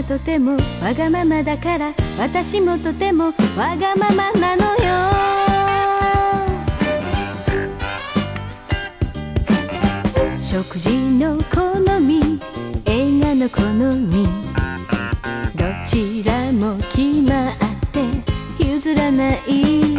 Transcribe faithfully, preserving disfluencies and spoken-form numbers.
とてもわがままだから、私もとてもわがままなのよ。食事の好み、映画の好み、どちらも決まって譲らない